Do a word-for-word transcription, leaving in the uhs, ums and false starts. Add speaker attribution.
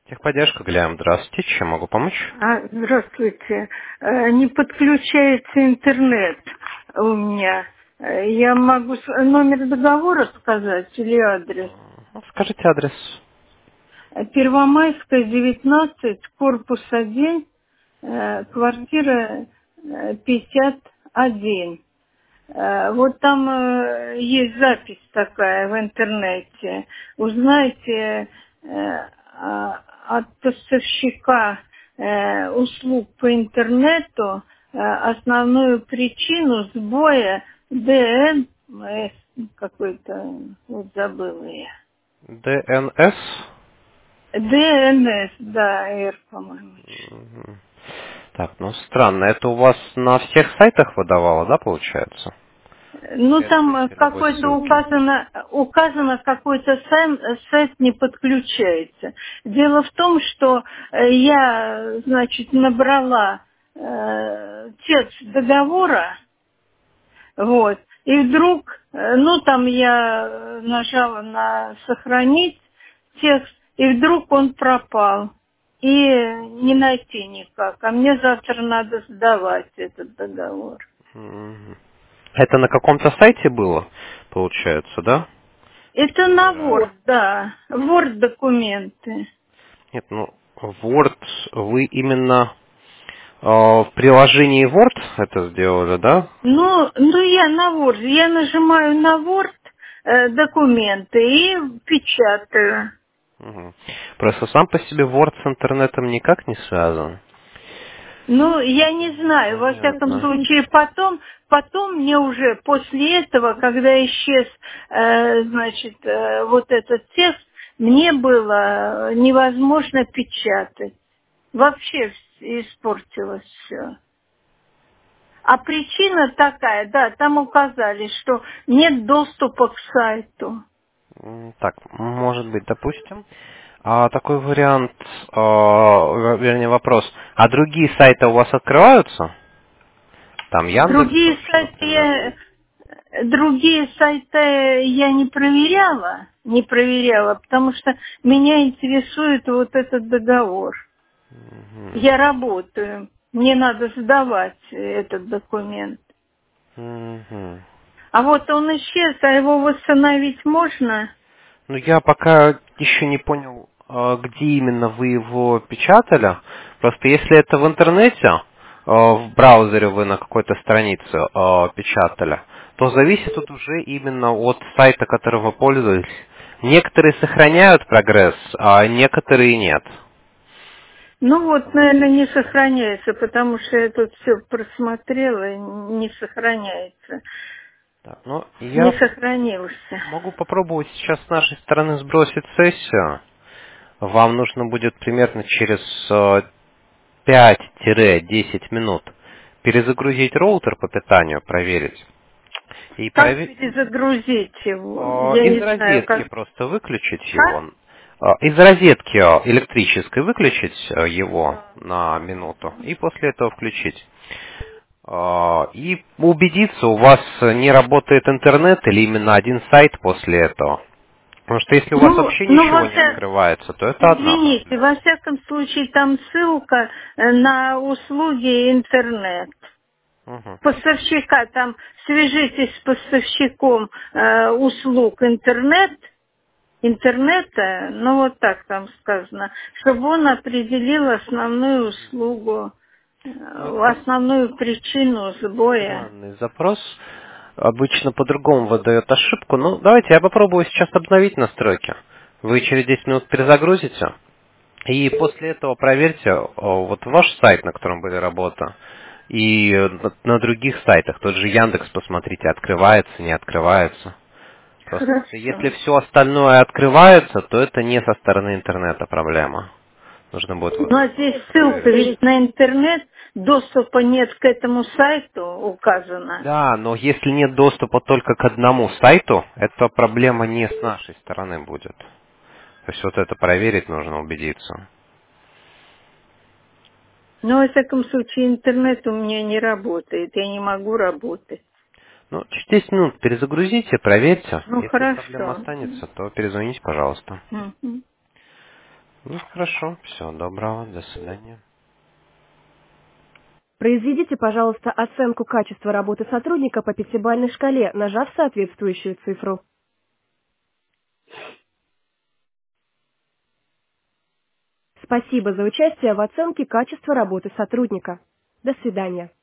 Speaker 1: Техподдержка, Гляем, здравствуйте, чем могу помочь?
Speaker 2: А, здравствуйте. Э, Не подключается интернет у меня. Э, Я могу с- номер договора сказать или адрес?
Speaker 1: Ну, скажите адрес.
Speaker 2: Э, Первомайская, девятнадцать, корпус один, э, квартира э, пятьдесят один. Э, Вот там э, есть запись такая в интернете. Узнайте э, а- от поставщика э, услуг по интернету э, основную причину сбоя Д Н С какой-то, вот забыла я.
Speaker 1: ДНС.
Speaker 2: Д Н С, да, Р, по-моему.
Speaker 1: Мгм. Так, ну странно, это у вас на всех сайтах выдавало, да, получается?
Speaker 2: Ну,
Speaker 1: При
Speaker 2: там э,
Speaker 1: открытии любой
Speaker 2: какой-то
Speaker 1: ссылки.
Speaker 2: указано, указано какой-то сайт, сайт не подключается. Дело в том, что э, я, значит, набрала э, текст договора, вот, и вдруг, э, ну, там я э, нажала на «сохранить текст», и вдруг он пропал. И не найти никак. А мне завтра надо сдавать этот договор.
Speaker 1: Мгм. Это на каком-то сайте было, получается, да?
Speaker 2: Это на Word, да. Word документы.
Speaker 1: Нет, ну, Word, вы именно э, в приложении Word это сделали, да?
Speaker 2: Ну, ну я на Word. Я нажимаю на Word э, документы и печатаю.
Speaker 1: Мгм. Просто сам по себе Word с интернетом никак не связан.
Speaker 2: Ну, я не знаю, во всяком
Speaker 1: Понятно.
Speaker 2: случае, потом, потом мне уже после этого, когда исчез, э, значит, э, вот этот текст, мне было невозможно печатать. Вообще вс- испортилось все. А причина такая, да, там указали, что нет доступа к сайту.
Speaker 1: М, Так, может быть, допустим. А такой вариант, а, вернее вопрос. А другие сайты у вас открываются? Там Яндекс
Speaker 2: Другие
Speaker 1: тот же,
Speaker 2: сайты
Speaker 1: например.
Speaker 2: я, другие сайты я не проверяла, не проверяла, потому что меня интересует вот этот договор.
Speaker 1: Мгм.
Speaker 2: Я работаю, мне надо сдавать этот документ.
Speaker 1: Мгм.
Speaker 2: А вот он исчез, а его восстановить можно?
Speaker 1: Ну, я пока еще не понял, а, где именно вы его печатали. Просто если это в интернете, а, в браузере вы на какой-то странице а, печатали, то зависит тут уже именно от сайта, которым вы пользуетесь. Некоторые сохраняют прогресс, а некоторые нет.
Speaker 2: Ну вот,
Speaker 1: Вот.
Speaker 2: наверное, не сохраняется, потому что я тут все просмотрела, не сохраняется.
Speaker 1: Так, ну,
Speaker 2: Не
Speaker 1: я
Speaker 2: сохранился.
Speaker 1: могу попробовать сейчас с нашей стороны сбросить сессию. Вам нужно будет примерно через э, пять-десять минут перезагрузить роутер по питанию, проверить. И
Speaker 2: Как
Speaker 1: прове-
Speaker 2: перезагрузить его?
Speaker 1: э,
Speaker 2: Я
Speaker 1: из
Speaker 2: не знаю,
Speaker 1: розетки
Speaker 2: как.
Speaker 1: просто выключить
Speaker 2: Как?
Speaker 1: его. Э, Из розетки э, электрической выключить э, его
Speaker 2: А.
Speaker 1: на минуту и после этого включить. Э, И убедиться, у вас не работает интернет или именно один сайт после этого. Потому что если у вас
Speaker 2: Ну,
Speaker 1: вообще
Speaker 2: ну,
Speaker 1: ничего
Speaker 2: во
Speaker 1: не
Speaker 2: вся...
Speaker 1: открывается, то это одна
Speaker 2: Извините,
Speaker 1: проблема.
Speaker 2: во всяком случае, там ссылка э, на услуги интернет.
Speaker 1: Мгм.
Speaker 2: Поставщика, там свяжитесь с поставщиком э, услуг интернет, интернета, ну вот так там сказано, чтобы он определил основную услугу, э,
Speaker 1: Ну, это
Speaker 2: основную причину сбоя.
Speaker 1: странный запрос. Обычно по-другому выдает ошибку. Ну, давайте я попробую сейчас обновить настройки. Вы через десять минут перезагрузите. И после этого проверьте о, вот ваш сайт, на котором были работы, и на, на других сайтах. Тот же Яндекс, посмотрите, открывается, не открывается. Просто если
Speaker 2: Хорошо.
Speaker 1: все остальное открывается, то это не со стороны интернета проблема. Нужно будет вот
Speaker 2: Ну а здесь ссылка
Speaker 1: проверить.
Speaker 2: ведь на интернет, доступа нет к этому сайту указано.
Speaker 1: Да, но если нет доступа только к одному сайту, эта проблема не с нашей стороны будет. То есть вот это проверить нужно, убедиться.
Speaker 2: Но, во всяком случае, интернет у меня не работает, я не могу работать.
Speaker 1: Ну, через десять минут перезагрузите, проверьте.
Speaker 2: Ну,
Speaker 1: Если проблема
Speaker 2: хорошо.
Speaker 1: останется, то перезвоните, пожалуйста.
Speaker 2: Мгм.
Speaker 1: Ну, хорошо. Всего доброго. До свидания.
Speaker 3: Произведите, пожалуйста, оценку качества работы сотрудника по пятибалльной шкале, нажав соответствующую цифру. Спасибо за участие в оценке качества работы сотрудника. До свидания.